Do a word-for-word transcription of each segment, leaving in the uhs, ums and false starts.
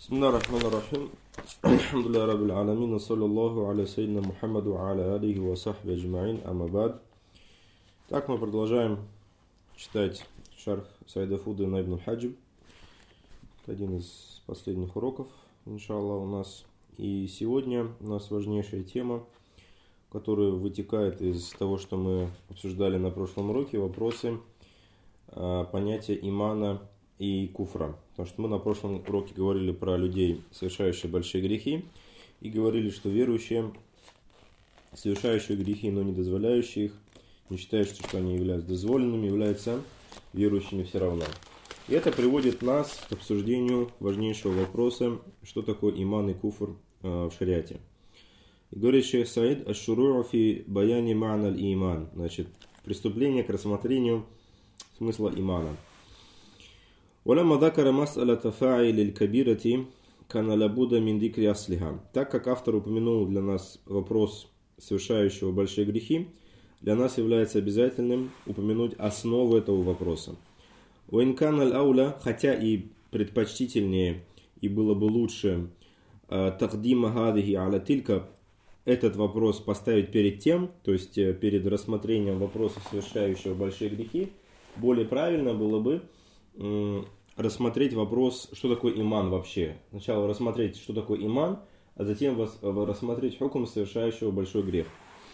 Бисмилlah ар-Рахман ар-Рахим. Алхамдулилля Раббил Аламин. Саллаллаху аля сайидина Мухаммаду ва аля алихи ва сахби аджмаин. Амма бад. Так мы продолжаем читать шарх Саида Фуды на Ибн аль-Хаджиб. Это один из последних уроков, иншаллах, у нас. И сегодня у нас важнейшая тема, которая вытекает из того, что мы обсуждали на прошлом уроке, вопросы э, понятия имана и куфра. Потому что мы на прошлом уроке говорили про людей, совершающих большие грехи, и говорили, что верующие, совершающие грехи, но не дозволяющие их, не считают, что они являются дозволенными, являются верующими все равно. И это приводит нас к обсуждению важнейшего вопроса, что такое иман и куфр э, в шариате. И говорит шейх Саид: «Аш-шуруу фи баяни ма'на аль-иман». Значит, приступление к рассмотрению смысла имана. «Валямма закара мас'алата фа'или аль-кабирати кана лабуда мин дикри аслиха». Так как автор упомянул для нас вопрос совершающего большие грехи, для нас является обязательным упомянуть основу этого вопроса. «Ва ин кана аль-ауля», хотя и предпочтительнее и было бы лучше «тақдима хадихи аля тилька», этот вопрос поставить перед тем, то есть перед рассмотрением вопроса совершающего большие грехи, более правильно было бы м, рассмотреть вопрос, что такое иман вообще. Сначала рассмотреть, что такое иман, а затем вас, рассмотреть хукм совершающего большой грех.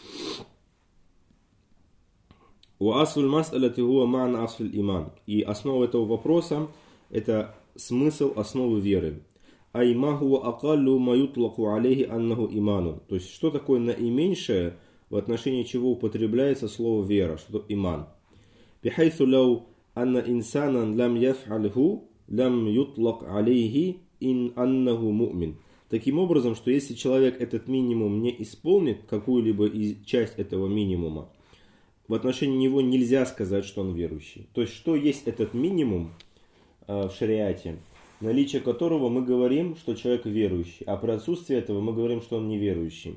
И основа этого вопроса – это смысл основы веры. То есть, что такое наименьшее, в отношении чего употребляется слово вера, что иман. Таким образом, что если человек этот минимум не исполнит, какую-либо часть этого минимума, в отношении него нельзя сказать, что он верующий. То есть, что есть этот минимум э, в шариате, наличие которого мы говорим, что человек верующий, а при отсутствии этого мы говорим, что он неверующий.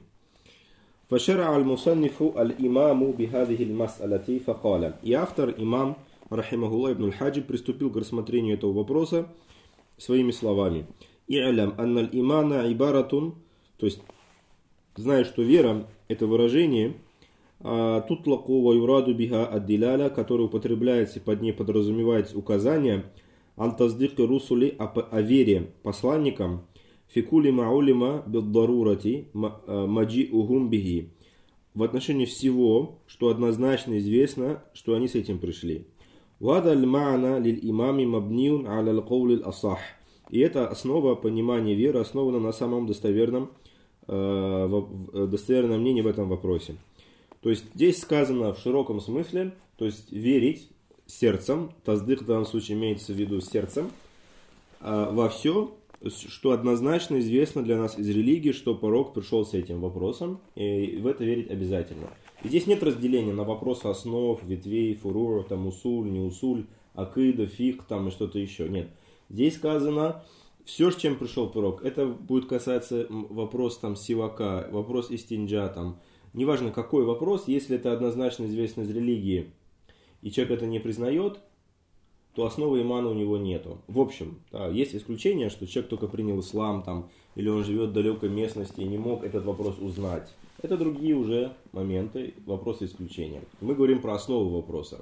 И автор, имам, рахимахуллах ибн аль-Хаджиб, приступил к рассмотрению этого вопроса своими словами. «И'лям анна аль-имана ибаратун», то есть, зная, что вера – это выражение, тутлаку ва юраду биха ад-диляля, которое употребляется и под ней подразумевается указание антаздыки русули о вере посланникам, фикули маулима биддарурати маджи ухум бихи, в отношении всего, что однозначно известно, что они с этим пришли. Вада аль-ма'на лиль-имами мабниун аля аль-каули аль-асах. И эта основа понимания веры основана на самом достоверном, достоверном мнении в этом вопросе. То есть здесь сказано в широком смысле, то есть верить сердцем, таздык в данном случае имеется в виду сердцем, во все, что однозначно известно для нас из религии, что пророк пришел с этим вопросом, и в это верить обязательно. И здесь нет разделения на вопросы основ, ветвей, фурур, там усуль, не усуль, акида, фик, там и что-то еще. Нет. Здесь сказано, все, с чем пришел пророк, это будет касаться вопрос там сивака, вопрос истинджа, там, неважно какой вопрос, если это однозначно известно из религии, и человек это не признает, то основы имана у него нету. В общем, да, есть исключение, что человек только принял ислам, там, или он живет в далекой местности и не мог этот вопрос узнать. Это другие уже моменты, вопросы исключения. Мы говорим про основу вопроса.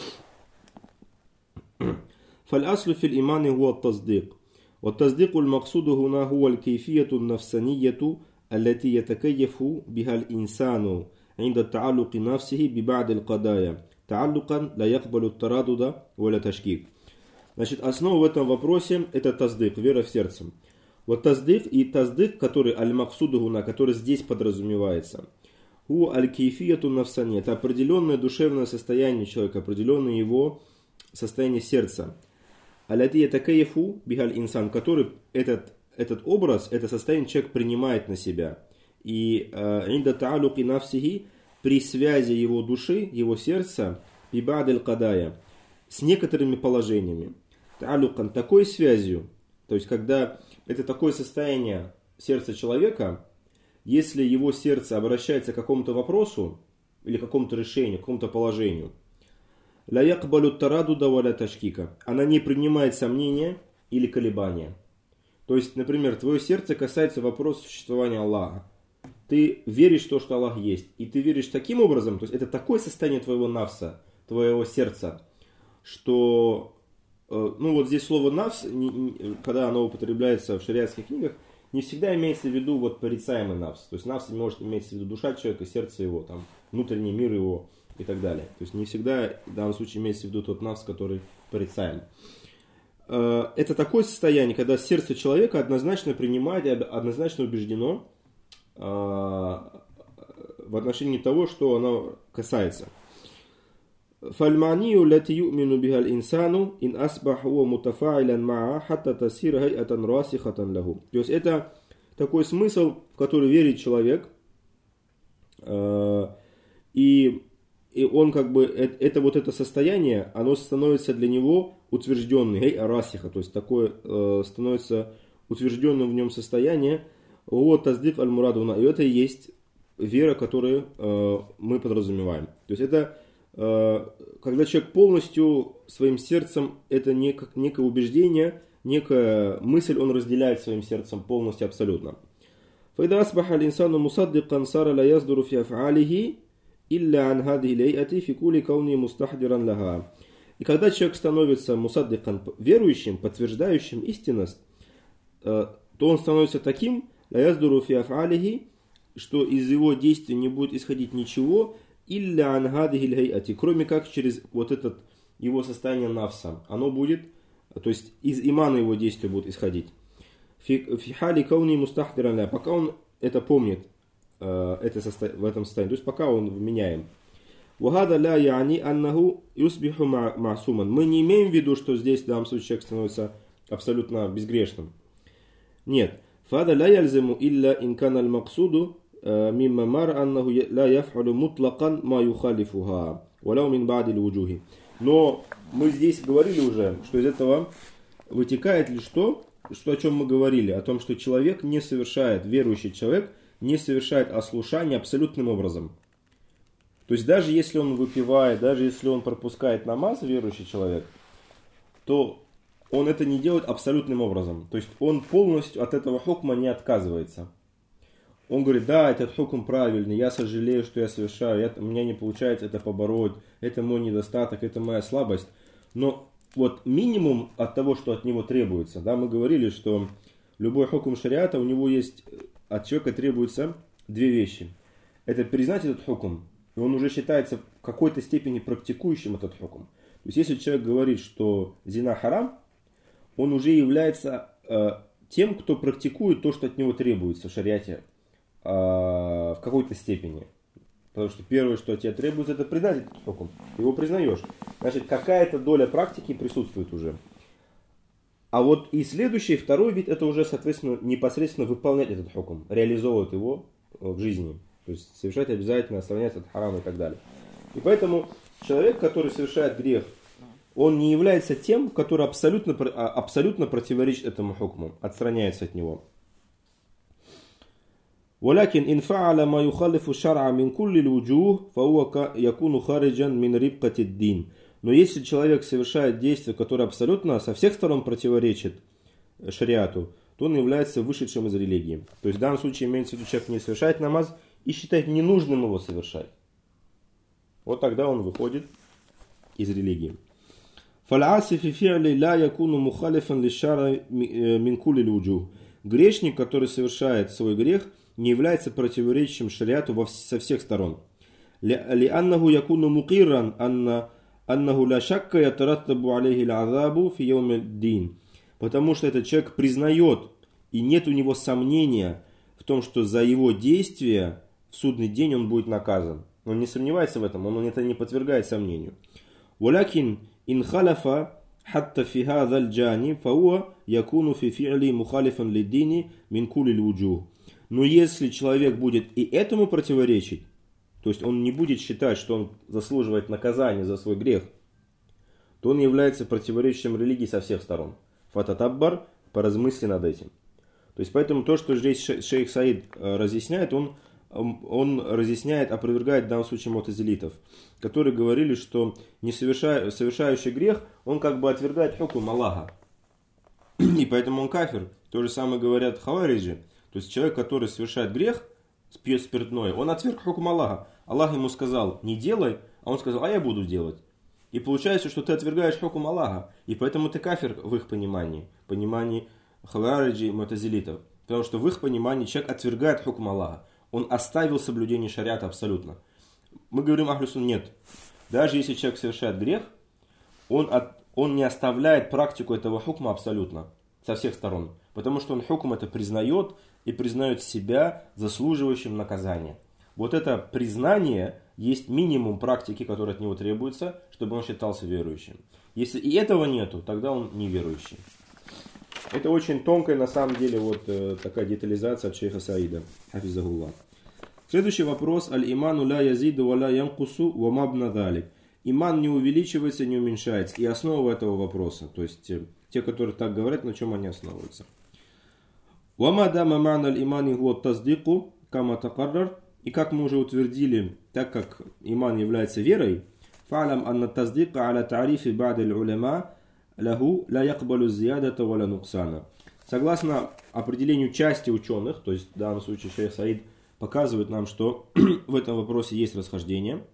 فالأصل في الإيمان هو التصديق والتصديق المقصود هنا هو الكيفية النفسانية التي يتكيف بها الإنسان عند التعلق نفسه ببعض القضايا تعلقا لا يقبل التردد ولا تشكيك. Значит, основа в этом вопросе это таздык, вера в сердце. Вот таздык и таздык, который аль-максудугуна, который здесь подразумевается, у аль-кейфияту нафсани, это определенное душевное состояние человека, определенное его состояние сердца. Аль-атия такаефу бихаль инсан, который этот, этот образ, это состояние человек принимает на себя. И инда таалуки нафсихи, при связи его души, его сердца, бибад аль-кадая, с некоторыми положениями. Таалукан, такой связью, то есть когда это такое состояние сердца человека, если его сердце обращается к какому-то вопросу, или к какому-то решению, к какому-то положению, ла якбалю тарадуда валя ташкика, она не принимает сомнения или колебания. То То есть, например, твое сердце касается вопроса существования Аллаха. Ты веришь в то, что Аллах есть. И ты веришь таким образом, то есть это такое состояние твоего нафса, твоего сердца, что, ну вот здесь слово нафс, когда оно употребляется в шариатских книгах, не всегда имеется в виду вот порицаемый нафс. То есть нафс может иметь в виду душа человека, сердце его, там, внутренний мир его и так далее. То есть не всегда в данном случае имеется в виду тот нафс, который порицаем. Это такое состояние, когда сердце человека однозначно принимает и однозначно убеждено в отношении того, что оно касается. فالمعنى التي يؤمن بها الإنسان إن أصبح هو متفاعلا معها حتى تصير هيئة راسخة له. То есть это такой смысл, в который верит человек, и, и он как бы это вот это состояние, оно становится для него утвержденным, гей расиха, то есть такое становится утвержденным в нем состояние. Вот таздик аль-мурадуна, и это и есть вера, которую мы подразумеваем. То есть это когда человек полностью своим сердцем, это некое, некое убеждение, некая мысль он разделяет своим сердцем полностью, абсолютно. فإذا أصبح الإنسان مصدقا صار لا يصدر في أفعاله إلا عن هذه الهيئة في كل كونه مستحضرا لها. И когда человек становится мусаддикан, верующим, подтверждающим истинность, то он становится таким, لا يصدر في أفعاله, что из его действий не будет исходить ничего, илля ан гадихиль гейати, кроме как через вот это его состояние нафса. Оно будет, то есть из имана его действия будет исходить. Фи хали кауни мустахдиран, пока он это помнит, это состо... в этом состоянии, то есть пока он вменяем. Вагада ля яни аннаху юсбиху ма'суман. Мы не имеем в виду, что здесь в данном случае человек становится абсолютно безгрешным. Нет. Фада ля ялзиму илля инкана аль-максуду мимма мар аннаху ла яф'алу мутлакан ма юхалифуха валяу мин ба'ди л-вуджухи. Но мы здесь говорили уже, что из этого вытекает лишь то, что, о чем мы говорили, о том, что человек не совершает, верующий человек не совершает ослушание абсолютным образом. То есть даже если он выпивает, даже если он пропускает намаз, верующий человек, то он это не делает абсолютным образом. То есть он полностью от этого хукма не отказывается. Он говорит, да, этот хукм правильный, я сожалею, что я совершаю, я, у меня не получается это побороть, это мой недостаток, это моя слабость. Но вот минимум от того, что от него требуется, да, мы говорили, что любой хукм шариата, у него есть, от человека требуется две вещи. Это признать этот хукм, и он уже считается в какой-то степени практикующим этот хукм. То есть если человек говорит, что зина харам, он уже является э, тем, кто практикует то, что от него требуется в шариате э, в какой-то степени. Потому что первое, что от тебя требуется, это признать этот хукм. Ты его признаешь. Значит, какая-то доля практики присутствует уже. А вот и следующий, второй вид, это уже, соответственно, непосредственно выполнять этот хукм, реализовывать его в жизни. То есть совершать обязательно, отстраняться от харама и так далее. И поэтому человек, который совершает грех, он не является тем, который абсолютно, абсолютно противоречит этому хукму, отстраняется от него. ولكن إن فعل ما يخالف الشرع من كل الوجوه فهو يكون خارجا من ربقة الدين. Но если человек совершает действие, которое абсолютно со всех сторон противоречит шариату, то он является вышедшим из религии. То есть в данном случае имеется в виду, человек не совершает намаз и считает ненужным его совершать. Вот тогда он выходит из религии. فالعاصي في فعله لا يكون مخالفا للشرع من كل الوجوه. Грешник, который совершает свой грех, не является противоречащим шариату во, со всех сторон. لأنه يكون مقرا أن أنه لا شك يترتب عليه العذاب في يوم الدين. Потому что этот человек признает, и нет у него сомнения в том, что за его действия в судный день он будет наказан. Он не сомневается в этом, он это не подвергает сомнению. ولكن إن خالف حتى في هذا الجانب فهو يكون في فعله مخالفا للدين من كل الوجوه. Но если человек будет и этому противоречить, то есть он не будет считать, что он заслуживает наказания за свой грех, то он является противоречащим религии со всех сторон. Фататаббар, поразмысли над этим. То есть поэтому то, что здесь шейх Саид разъясняет, он, он разъясняет, опровергает в данном случае мутазилитов, которые говорили, что не совершая, совершающий грех, он как бы отвергает хукм Аллаха. и поэтому он кафир. То же самое говорят хавариджи. То есть человек, который совершает грех, пьет спиртное, он отверг хукм Аллаха. Аллах ему сказал, не делай, а он сказал, а я буду делать. И получается, что ты отвергаешь хукм Аллаха. И поэтому ты кафир в их понимании. Понимании хавариджи и мутазилитов. Потому что в их понимании человек отвергает хукм Аллаха. Он оставил соблюдение шариата абсолютно. Мы говорим ахлю сунна, нет. Даже если человек совершает грех, он, от, он не оставляет практику этого хукма абсолютно. Со всех сторон. Потому что он хукм это признает и признает себя заслуживающим наказания. Вот это признание есть минимум практики, который от него требуется, чтобы он считался верующим. Если и этого нету, тогда он неверующий. Это очень тонкая на самом деле вот э, такая детализация от шейха Саида. Хафизахуллах. Следующий вопрос. Аль-иману ла язиду ва ла янкусу ва мабна далик. Иман не увеличивается, не уменьшается. И основа этого вопроса. То есть э, те, которые так говорят, на чем они основываются. Ва ма дама ма'на аль-имани хуа таздику кама такаррар. И как мы уже утвердили, так как иман является верой, фа'лам анна таздика аля тарифи ба'д аль-уляма лаху ла якбалу зиядата ва ла нуксана. Согласно определению части ученых, то есть в данном случае шейх Саид показывает нам, что в этом вопросе есть расхождение.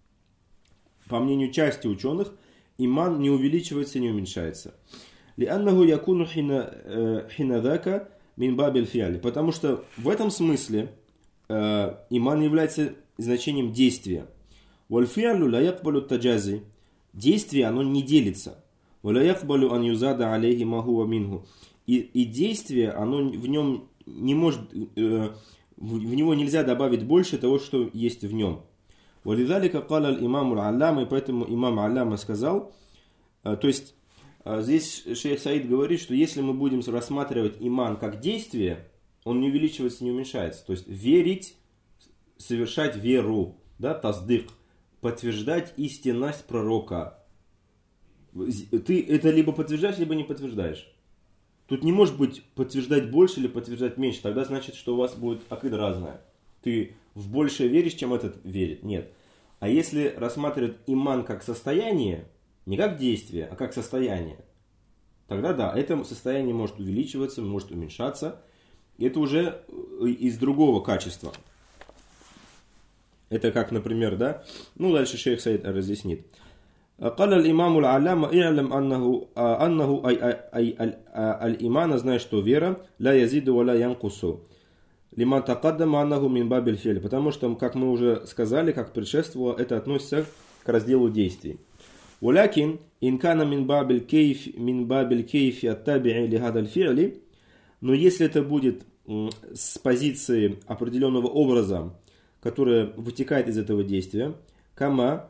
По мнению части ученых, иман не увеличивается, не уменьшается. Ли'аннаху якуну хинадака мин бабиль фи'али. Потому что в этом смысле э, иман является значением действия. Валь фи'алю ла якбалу таджази. Действие, оно не делится. Валя якбалу ан юзада алейхи ма хуа минху. И, и действие, оно в нем не может, э, в него нельзя добавить больше того, что есть в нем. Валидалика каля аль-имаму аль-аллама, и поэтому имам аль-аллама сказал, э, то есть э, здесь шейх Саид говорит, что если мы будем рассматривать иман как действие, он не увеличивается, не уменьшается. То есть верить, совершать веру, да, таздык, подтверждать истинность пророка. Ты это либо подтверждаешь, либо не подтверждаешь. Тут не может быть подтверждать больше или подтверждать меньше. Тогда значит, что у вас будет акида разная. Ты в большее веришь, чем этот верит. Нет. А если рассматривать иман как состояние, не как действие, а как состояние, тогда да, это состояние может увеличиваться, может уменьшаться. Это уже из другого качества. Это как, например, да? Ну, дальше шейх Саид разъяснит. قال الإمام العلامة اعلم أنه أنه أي أي الإيمان, знай, что вера لا يزيد ولا ينقص لما تقدم أنه من باب الفعل, потому что, как мы уже сказали, как предшествовало, это относится к разделу действий. ولكن إن كان من باب الكيف من باب الكيف التابع لهذا الفعل, но если это будет с позиции определенного образа, который вытекает из этого действия, кама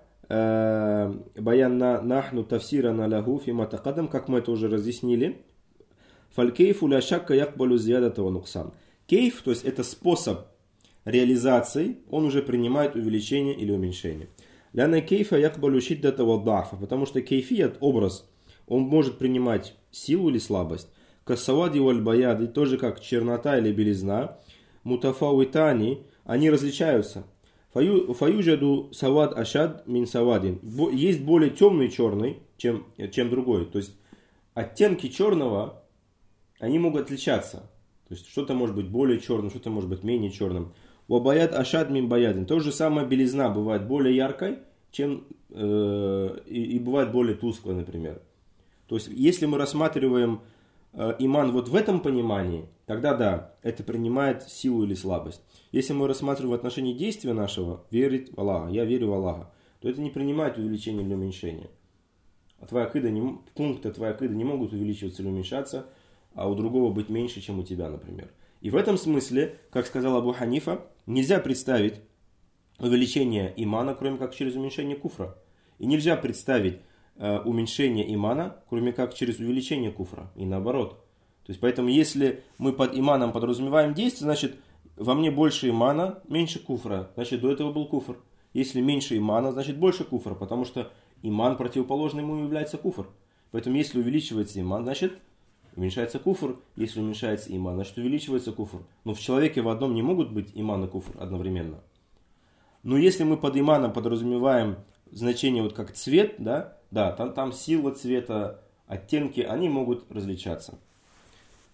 баянна нахну тафсирана лаху фима тақадам, как мы это уже разъяснили, фалькейфу ля шакка якбалу зиядата ва нуксан. Кейф, то есть это способ реализации, он уже принимает увеличение или уменьшение. Ляна кейфа якбалу шиддата ва да'фа, потому что кейфият, образ, он может принимать силу или слабость. Кассавади валь баяды, тоже как чернота или белизна, мутафауитани, они различаются. Фаюджаду савад ашад мин савадин. Есть более темный черный, чем, чем другой. То есть оттенки черного, они могут отличаться. То есть что-то может быть более черным, что-то может быть менее черным. Вабаят ашад мин баядин. То же самое белизна бывает более яркой, чем, э, и, и бывает более тусклой, например. То есть если мы рассматриваем э, иман вот в этом понимании, тогда да, это принимает силу или слабость. Если мы рассматриваем в отношении действия нашего, верить в Аллаха, я верю в Аллаха, то это не принимает увеличение или уменьшение. А твоя акида не, пункты твоей акиды не могут увеличиваться или уменьшаться, а у другого быть меньше, чем у тебя, например. И в этом смысле, как сказал Абу Ханифа, нельзя представить увеличение имана, кроме как через уменьшение куфра. И нельзя представить э, уменьшение имана, кроме как через увеличение куфра. И наоборот. То есть, поэтому, если мы под иманом подразумеваем действие, значит, во мне больше имана, меньше куфра. Значит, до этого был куфр. Если меньше имана, значит, больше куфра. Потому что иман противоположный ему является куфр. Поэтому, если увеличивается иман, значит, уменьшается куфр. Если уменьшается иман, значит, увеличивается куфр. Но в человеке в одном не могут быть иман и куфр одновременно. Но если мы под иманом подразумеваем значение вот как цвет, да, да там, там сила цвета, оттенки, они могут различаться.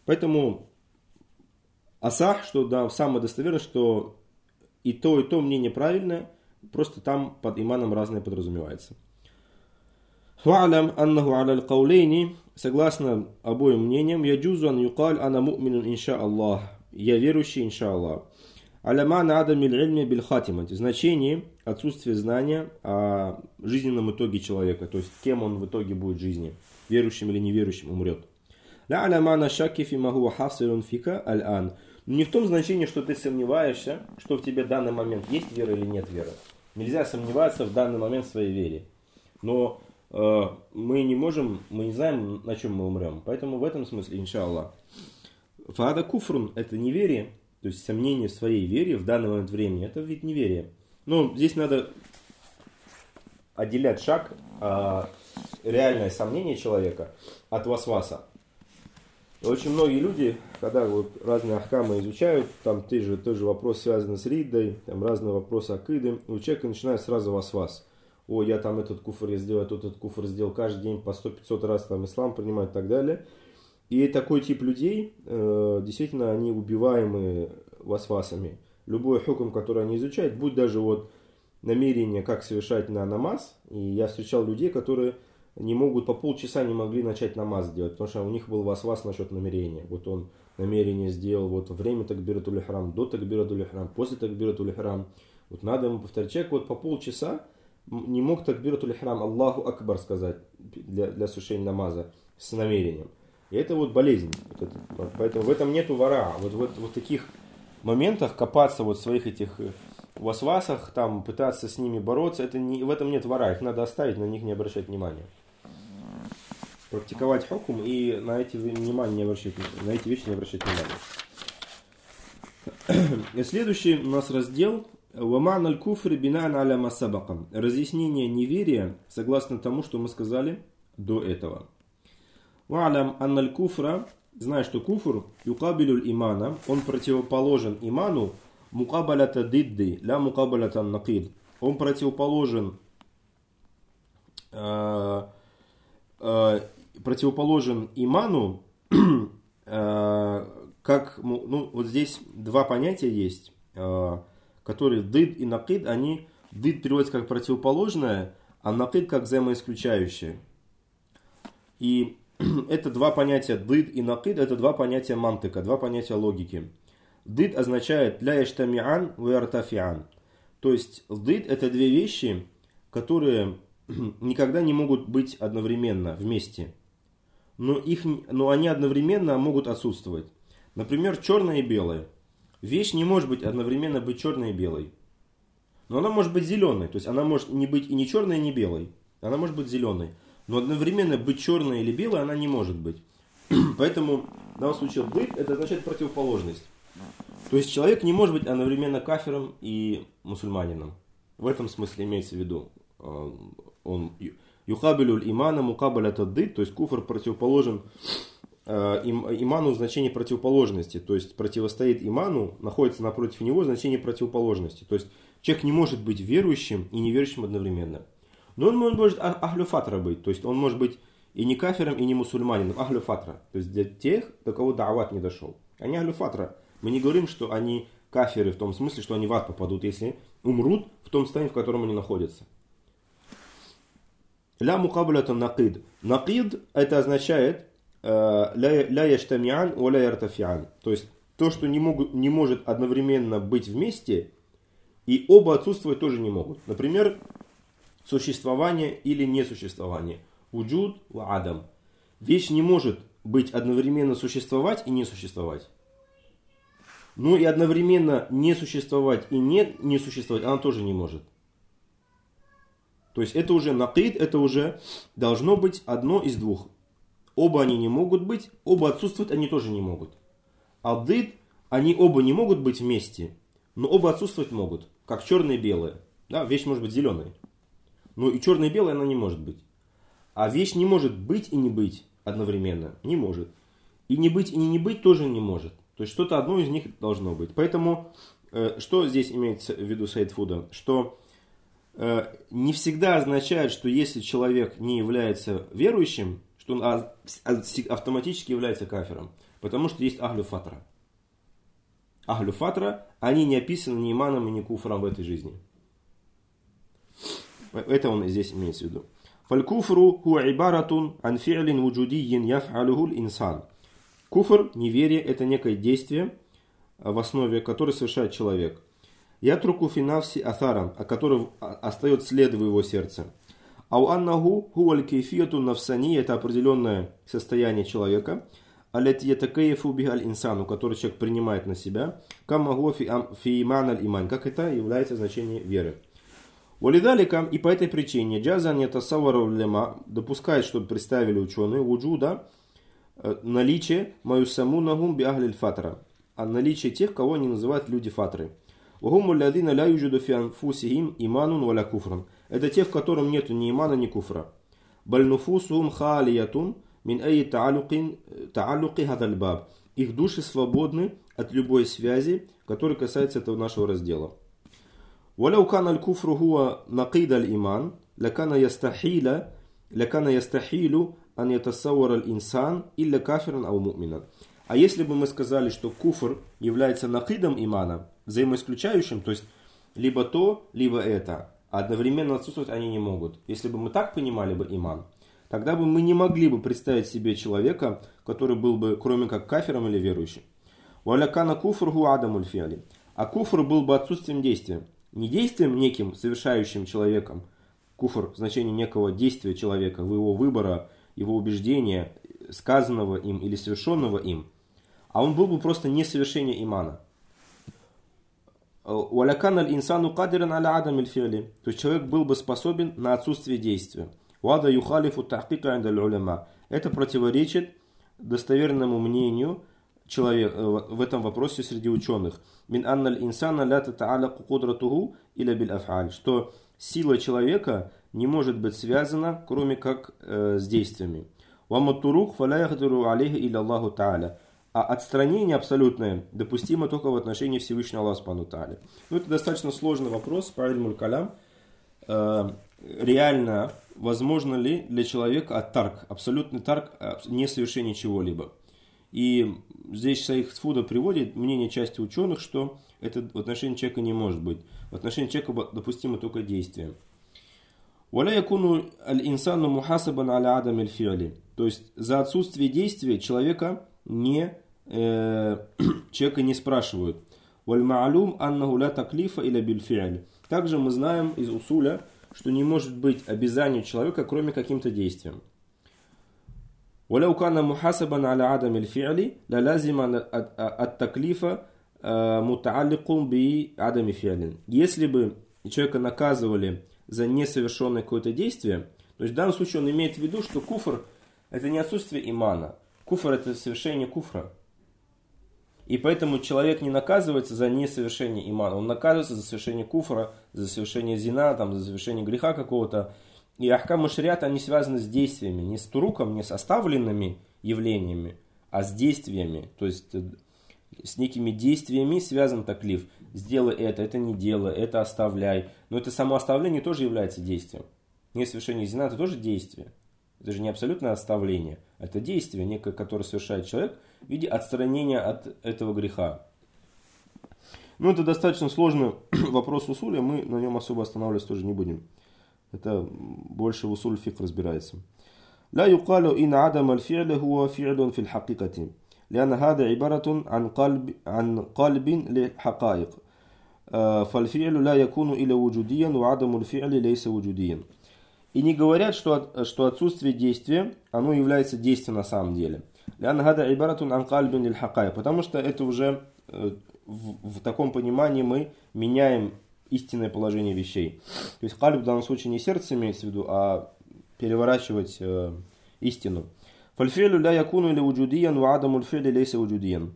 Поэтому асах, что да, самое достоверное, что и то, и то мнение правильное, просто там под иманом разное подразумевается. Фа'алям аннаху аля аль-каулейни, согласно обоим мнениям, яджузу ан юкаль ана му'минун инша Аллах, я верующий инша Аллах. Алямана адамиль ильми биль хатимати, значение отсутствия знания о жизненном итоге человека, то есть кем он в итоге будет в жизни, верующим или неверующим умрет. Ля алямана шаки фи маху хасирун фика аль-ан. Не в том значении, что ты сомневаешься, что в тебе в данный момент есть вера или нет веры. Нельзя сомневаться в данный момент в своей вере. Но э, мы не можем, мы не знаем, на чем мы умрем. Поэтому в этом смысле, иншаллах. Фаада куфрун – это неверие, то есть сомнение в своей вере в данный момент времени. Это вид неверия. Но здесь надо отделять шаг, э, реальное сомнение человека от васваса. Очень многие люди, когда вот разные ахкамы изучают, там те же, тот же вопрос связан с риддой, там разные вопросы акиды, у человека начинает сразу васвас. О, я там этот куфр я сделал, тот этот куфр сделал, каждый день по сто-пятьсот раз там ислам принимать и так далее. И такой тип людей, э, действительно, они убиваемы васвасами. Любой хукм, который они изучают, будь даже вот намерение, как совершать на намаз, и я встречал людей, которые не могут, по полчаса не могли начать намаз делать, потому что у них был васвас насчет намерения. Вот он намерение сделал вот время такбиратуль ихрам, до такбиратуль ихрам, после такбиратуль ихрам. Вот надо ему повторять. Человек вот по полчаса не мог такбиратуль ихрам, Аллаху акбар сказать для, для совершения намаза с намерением. И это вот болезнь. Вот это, поэтому в этом нету вара. Вот в вот, вот таких моментах копаться вот в своих этих васвасах, там пытаться с ними бороться, это не, в этом нет вара. Их надо оставить, на них не обращать внимания. Практиковать хукм и на эти, внимание не обращать, на эти вещи не обращать внимания. И следующий у нас раздел «Ваман аль-куфри бинан аля масабакам». Разъяснение неверия согласно тому, что мы сказали до этого. «Ва'алям ан аль-куфра», знай, что куфр юкабилюль имана, он противоположен иману мукабалята дидди, ля мукабалята накид. Он противоположен э, э, противоположен иману, э, как, ну, вот здесь два понятия есть, э, которые дид и накид, они, дид переводится как противоположное, а накид как взаимоисключающее. И это два понятия, дид и накид, это два понятия мантыка, два понятия логики. Дид означает ля яштамиан ва яртафиан. То есть дид это две вещи, которые никогда не могут быть одновременно вместе. Но, их, но они одновременно могут отсутствовать. Например, черное и белое. Вещь не может быть одновременно быть черной и белой. Но она может быть зеленой. То есть она может не быть и не черной, и не белой. Она может быть зеленой. Но одновременно быть черной или белой она не может быть. Поэтому в данном случае дид это означает противоположность. То есть человек не может быть одновременно кафиром и мусульманином. В этом смысле имеется в виду. Он юхабилюль имана мукабалята дид, то есть куфр противоположен э, им, иману в значении противоположности, то есть противостоит иману, находится напротив него значение противоположности. То есть человек не может быть верующим и неверующим одновременно. Но он может ахлю фатра быть, то есть он может быть и не кафиром, и не мусульманином, ахлю фатра, то есть для тех, до кого да'ават не дошел. Они ахлю фатра. Мы не говорим, что они кафиры в том смысле, что они в ад попадут, если умрут в том состоянии, в котором они находятся. Ля мукабалята накид. Накид это означает ля яштамиан ва ля яртафиан. То есть то, что не, могут, не может одновременно быть вместе, и оба отсутствовать тоже не могут. Например, существование или несуществование. Уджуд ва адам. Вещь не может быть одновременно существовать и не существовать. Но и одновременно не существовать и не, не существовать она тоже не может. То есть это уже накид, это уже должно быть одно из двух. Оба они не могут быть, оба отсутствовать они тоже не могут. А дид, они оба не могут быть вместе, но оба отсутствовать могут. Как черное и белое. Да, вещь может быть зеленой. Но и черное и белое она не может быть. А вещь не может быть и не быть одновременно. Не может. И не быть и не быть тоже не может. То есть что-то одно из них должно быть. Поэтому, э, что здесь имеется в виду Саид Фуда? Что э, не всегда означает, что если человек не является верующим, что он автоматически является кафиром. Потому что есть ахлю фатра. Ахлю фатра, они не описаны ни иманом, ни куфром в этой жизни. Это он здесь имеется в виду. Фалькуфру хуа ибаратун ан фи'лин вуджудийин яф'алуху инсан. Куфр, неверие, это некое действие, в основе которого совершает человек. Ятруку финавси атаран, о котором остается след в его сердце. Ау аннаху хуаль кейфияту нафсани, это определенное состояние человека. Алети ятакаефу бихаль инсану, который человек принимает на себя. Каммаху фи иман аль иман, как это является значение веры. Валидалика, и по этой причине джазан ятасавару лема допускает, чтобы представили ученые вуджуда наличие маюсамунахум би ахлиль фатра, а наличие тех, кого они называют люди фатры. Вахуму лядина ля юджуду фи анфусихим иманун валя куфран. Это те, в котором нет ни имана, ни куфра. Бальнуфусухум халиятун мин ай тааллуки хадаль баб. Их души свободны от любой связи, которая касается этого нашего раздела. ولو كان الكفر هو نقيض الإيمان لكان يستحيل لكان يستحيل أن يتصور الإنسان إلا كافرا أو مؤمنا. А если бы мы сказали, что куфр является накидом имана, взаимоисключающим, то есть либо то, либо это, а одновременно отсутствовать они не могут. Если бы мы так понимали бы иман, тогда бы мы не могли бы представить себе человека, который был бы кроме как кафиром или верующим. وَلَكَانَ كُفْرُهُ عَدَمُ الْفِعْلِ. А куфр был бы отсутствием действия. Не действием неким совершающим человеком, куфр, значение некого действия человека, в его выбора, его убеждения, сказанного им или совершенного им, а он был бы просто несовершение имана. وَلَكَانَ الْإِنسَانُ قَادِرًا عَلَى عَدَمِ الْفِعْلِ. То есть человек был бы способен на отсутствие действия. وَهَذَا يُخَالِفُ التَّحْقِيقَ عِنْدَ الْعُلَمَاءِ. Это противоречит достоверному мнению человек, в этом вопросе среди ученых. Мин анналь инсана ля татаалаку кудратуху иля биль аф'аль, что сила человека не может быть связана, кроме как э, с действиями. Ваматтурук фаля яхдуру алейхи иля Аллаху та'аля. А отстранение абсолютное допустимо только в отношении Всевышнего Аллаха субхану та'аля. Ну, это достаточно сложный вопрос, по илмуль калям. Э, реально, возможно ли для человека ат-тарк, абсолютный тарк, несовершение чего-либо? И здесь Шейх Цфуда приводит мнение части ученых, что это в отношении человека не может быть. В отношении человека допустимо только действие. وَلَا يَكُونُ الْإِنسَانُ مُحَاسَبًا عَلَى عَدَمِ الْفِعْلِ. То есть за отсутствие действия человека не, э, человека не спрашивают. وَالْمَعْلُومْ أَنَّهُ لَا تَكْلِيفَ إِلَّا بِالْفِعْلِ. Также мы знаем из усуля, что не может быть обязания человека, кроме каким-то действием. ولو كان محاسبا على عدم الفعل للازم التكليف متعلق بعدم فعل. Если бы человека наказывали за несовершенное какое-то действие, то есть в данном случае он имеет в виду, что куфр это не отсутствие имана, куфр это совершение куфра. И поэтому человек не наказывается за несовершение имана, он наказывается за совершение куфра, за совершение зина, там, за совершение греха какого-то. И ахкам шариата, они связаны с действиями, не с туруком, не с оставленными явлениями, а с действиями. То есть с некими действиями связан таклиф. Сделай это, это не делай, это оставляй. Но это само оставление тоже является действием. Несовершение зина это тоже действие. Это же не абсолютное оставление. Это действие, некое, которое совершает человек в виде отстранения от этого греха. Ну это достаточно сложный вопрос усуля, мы на нем особо останавливаться тоже не будем. Это больше в усуль фикх разбирается. لا يقال إن عدم الفعل هو فعل في الحقيقة لأن هذا عبارة عن قلب عن قلب لحقائق فالفعل لا يكون إلا وجوديا وعدم الفعل ليس وجوديا. И не говорят, что, что отсутствие действия, оно является действием на самом деле. لأن هذا عبارة عن قلب للحقائق, потому что это уже в, в таком понимании мы меняем истинное положение вещей. То есть кальб в данном случае не сердце имеется в виду, а переворачивать э, истину. Фальфилю ля якуну или уджудиян ва адамуль фили лейса уджудиян.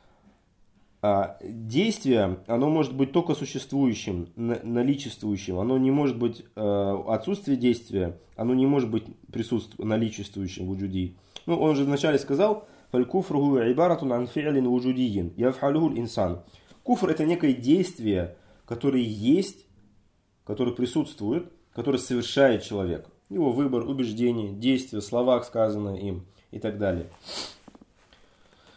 Действие, оно может быть только существующим, наличествующим. Оно не может быть, э, отсутствие действия, оно не может быть присутствующим, наличествующим в уджуди. Ну, он же вначале сказал, фалькуфру ибаратун ан фи'лин уджудиян, яф'алуху инсан. Куфр это некое действие, которые есть, которые присутствуют, которые совершает человек. Его выбор, убеждение, действия, слова, сказанные им и так далее.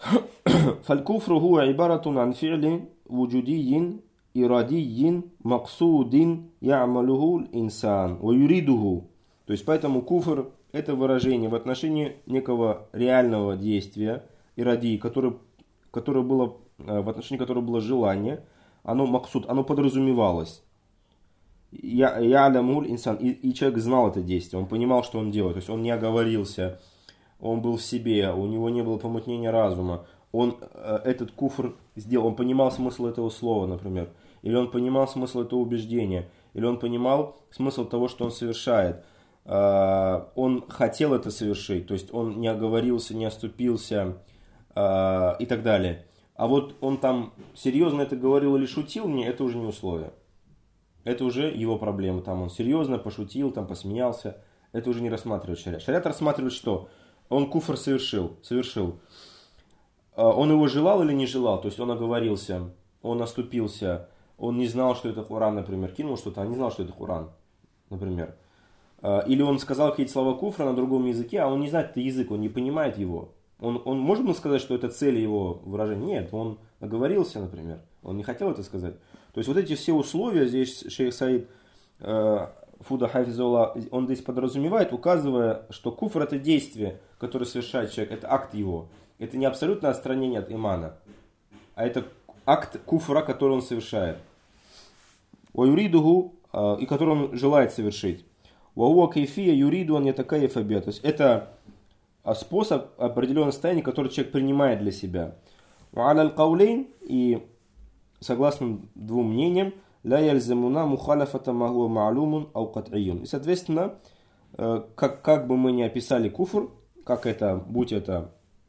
فالكفر هو عبارة عن فعل وجودي إرادي مقصود يعمله الإنسان ويريده. То есть поэтому куфр это выражение в отношении некого реального действия иради, которое, которое было, в отношении которого было желание, оно максуд, оно подразумевалось. Я, я алямуль инсан, и, и человек знал это действие, он понимал, что он делает, то есть он не оговорился, он был в себе, у него не было помутнения разума, он этот куфр сделал, он понимал смысл этого слова, например, или он понимал смысл этого убеждения, или он понимал смысл того, что он совершает. Он хотел это совершить, то есть он не оговорился, не оступился и так далее. А вот он там серьезно это говорил или шутил, мне это уже не условие. Это уже его проблема. Там он серьезно пошутил, там посмеялся. Это уже не рассматривает шариат. Шариат рассматривает что? Он куфр совершил, совершил. Он его желал или не желал? То есть он оговорился, он оступился, он не знал, что это Коран, например. Кинул что-то, а не знал, что это Коран, например. Или он сказал какие-то слова куфра на другом языке, а он не знает этот язык, он не понимает его. Он, он может был сказать, что это цель его выражения? Нет, он оговорился, например. Он не хотел это сказать. То есть вот эти все условия, здесь шейх Саид э, Фуда Хафизулла, он здесь подразумевает, указывая, что куфр это действие, которое совершает человек, это акт его. Это не абсолютное отстранение от имана, а это акт куфра, который он совершает. Уаюридуху, э, и который он желает совершить. Вауа кайфия юриду он ятакаефабия. То есть это способ определенного состояния, который человек принимает для себя. Ва'аля аль-каулейн, и согласно двум мнениям, ла яльзамуна мухаляфата ма хуа ма'лумун ау кат'ийюн. И соответственно, как, как бы мы ни описали куфр, как это, будь это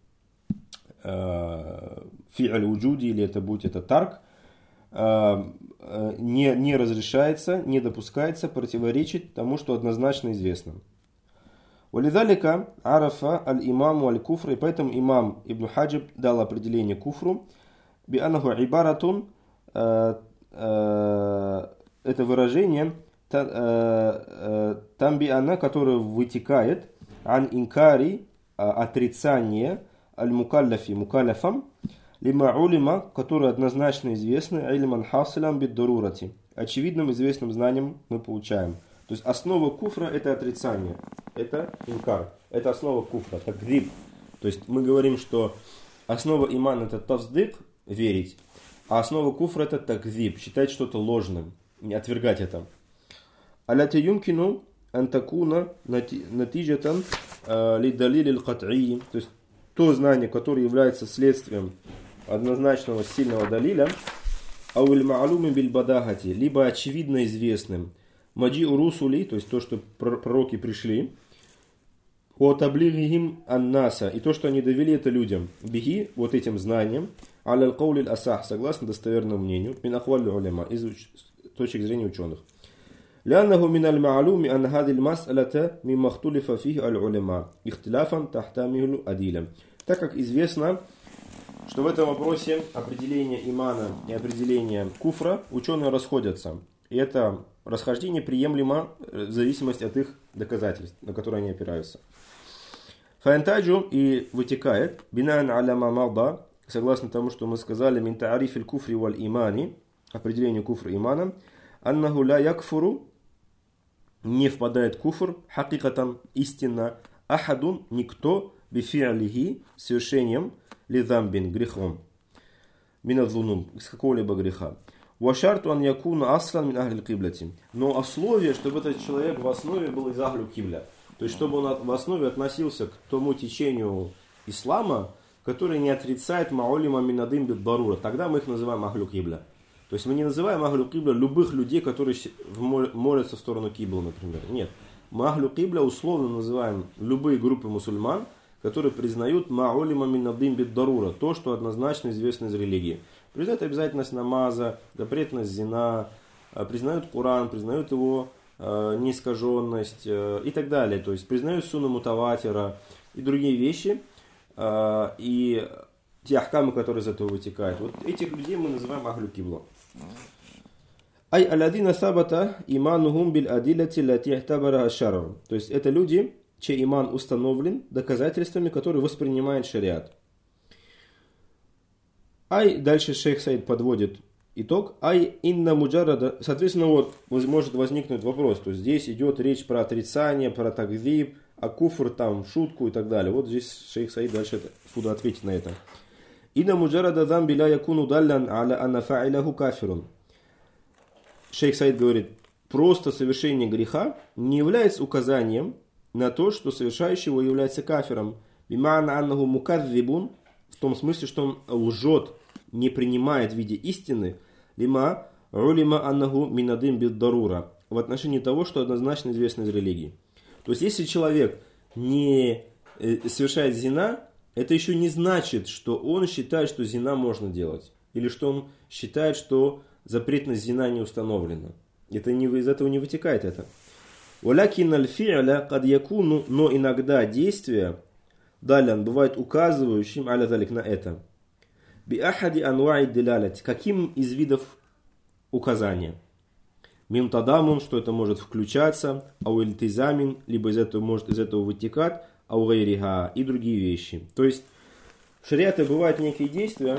фи'аль уджуди или это будь это тарк, не, не разрешается, не допускается противоречить тому, что однозначно известно. Валидалика арафа аль-имаму аль-куфр, и поэтому имам Ибн Хаджиб дал определение куфру, би'анаху ибаратун, это выражение, там би'ана, которое вытекает, ан инкари, отрицание, аль-мукалляфи, мукалляфам, лима улима, которые однозначно известны, ильман хасилам биддурурати. Очевидным известным знанием мы получаем. То есть основа куфра это отрицание, это инкар, это основа куфра, такдиб. То есть мы говорим, что основа имана это таздык, верить, а основа куфра это такдиб, считать что-то ложным, не отвергать это. Аляти юмкину антакуна натиджатан лидалили л-кат'и, то есть то знание, которое является следствием однозначного сильного далиля, ауиль ма'алуми биль бадахати, либо очевидно известным, маджи урусули, то есть то, что пророки пришли, о таблигихим аннаса, и то, что они довели это людям, бихи, вот этим знанием, аля аль-каулиль асах, согласно достоверному мнению, мин ахваль уляма, из точек зрения ученых. لأنه من المعلوم أن هذه المسألة مما اختلف فيه العلماء اختلافا تحتمل أدلة. Так как известно, что в этом вопросе определение имана и определение куфра ученые расходятся. И это расхождение приемлемо в зависимости от их доказательств, на которые они опираются. Фаянтаджу и вытекает, бинан аляма малда, согласно тому, что мы сказали, мин таарифиль куфри валь имани, определение куфра и имана, аннаху ла якфуру, не впадает куфр, хакикатан, истинно, ахадун, никто, бифи'алихи, совершением, лидамбин, грехом, минадзунум, из какого-либо греха. Вашарту ан якуна аслан мин ахлил киблати. Но условие, чтобы этот человек в основе был из ахлю кибля. То есть, чтобы он в основе относился к тому течению ислама, который не отрицает маулима минадым биддарура. Тогда мы их называем ахлю кибля. То есть мы не называем ахлю кибля любых людей, которые молятся в сторону кибла, например. Нет. Мы ахлю кибля условно называем любые группы мусульман, которые признают маулима минадым биддарура, то, что однозначно известно из религии. Признают обязательность намаза, запретность зина, признают Коран, признают его э, неискаженность э, и так далее. То есть признают сунну мутаватира и другие вещи, э, и те ахкамы, которые из этого вытекают. Вот этих людей мы называем ахлю кибла. Ай алядина сабата иманухум биль адилати лати ихтабара ашару. То есть это люди, чей иман установлен доказательствами, которые воспринимает шариат. Ай, дальше шейх Саид подводит итог. Ай, инна муджарада. Соответственно, вот может возникнуть вопрос. То есть здесь идет речь про отрицание, про тагдиб, а куфр там, шутку и так далее. Вот здесь шейх Саид дальше отсюда ответит на это. Инна муджарада дамби ла якуну даллян аля анна фа'iляху кафирун. Шейх Саид говорит, просто совершение греха не является указанием на то, что совершающий его является кафиром. Бима'на аннаху мукадзибун, в том смысле, что он лжет, не принимает в виде истины, лима улима аннаху минадым биддарура, в отношении того, что однозначно известно из религии. То есть, если человек не совершает зина, это еще не значит, что он считает, что зина можно делать. Или что он считает, что запретность зина не установлена. Это не, из этого не вытекает это. Валякин аль-фи'ля кад якуну, но иногда действие далян бывает указывающим аля талик на это. Би ахади анва'i дилалять. Каким из видов указания? Мим тадамун, что это может включаться, ау ильтизамин, либо из этого может из этого вытекать, ау гайриха, и другие вещи. То есть в шариате бывают некие действия.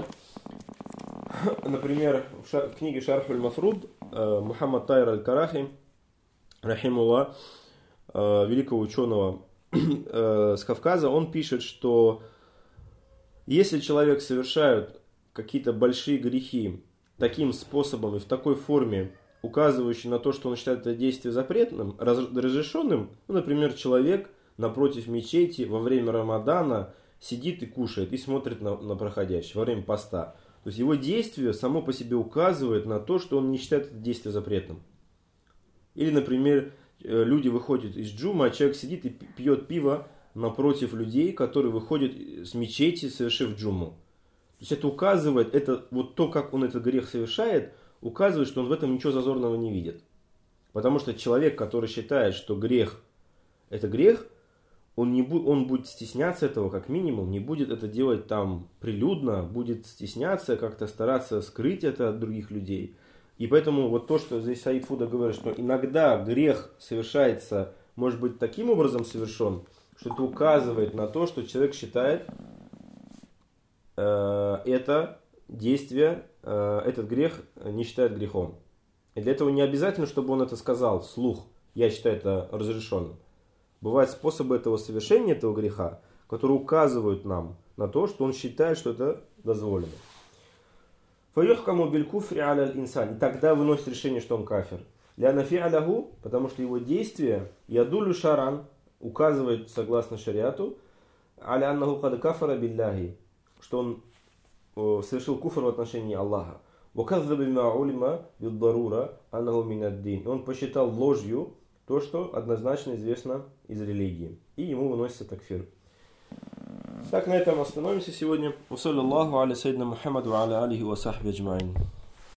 Например, в книге Шарх аль-Мафруд Мухаммад Тайр аль-Карахи, рахимуллах, великого ученого с Кавказа, он пишет, что если человек совершает какие-то большие грехи таким способом и в такой форме, указывающий на то, что он считает это действие запретным, разрешенным, ну, например, человек напротив мечети во время Рамадана сидит и кушает, и смотрит на, на проходящих во время поста. То есть его действие само по себе указывает на то, что он не считает это действие запретным. Или, например, люди выходят из джума, а человек сидит и пьет пиво напротив людей, которые выходят с мечети, совершив джуму. То есть это указывает, это, вот то, как он этот грех совершает, указывает, что он в этом ничего зазорного не видит. Потому что человек, который считает, что грех это грех, он, не бу- он будет стесняться этого как минимум, не будет это делать там прилюдно, будет стесняться, как-то стараться скрыть это от других людей. И поэтому вот то, что здесь Саид Фуда говорит, что иногда грех совершается, может быть таким образом совершен, что это указывает на то, что человек считает э, это действие, э, этот грех не считает грехом. И для этого не обязательно, чтобы он это сказал вслух, я считаю это разрешенным. Бывают способы этого совершения, этого греха, которые указывают нам на то, что он считает, что это дозволено. Фаюхкаму биль-куфри аля аль-инсан. И тогда выносит решение, что он кафир. Ляна фи'аляху, потому что его действие, ядулю шаран, указывает, согласно шариату, аля аннаху кад кафара билляхи, что он о, совершил куфр в отношении Аллаха. Ваказзаба бима улима биддарура аннаху минад-дин. Он посчитал ложью то, что однозначно известно из религии. И ему выносится такфир. Так, на этом остановимся сегодня. Ва саллаллаху аля сайдина Мухаммаду ва аля алихи ва сахби аджмаин.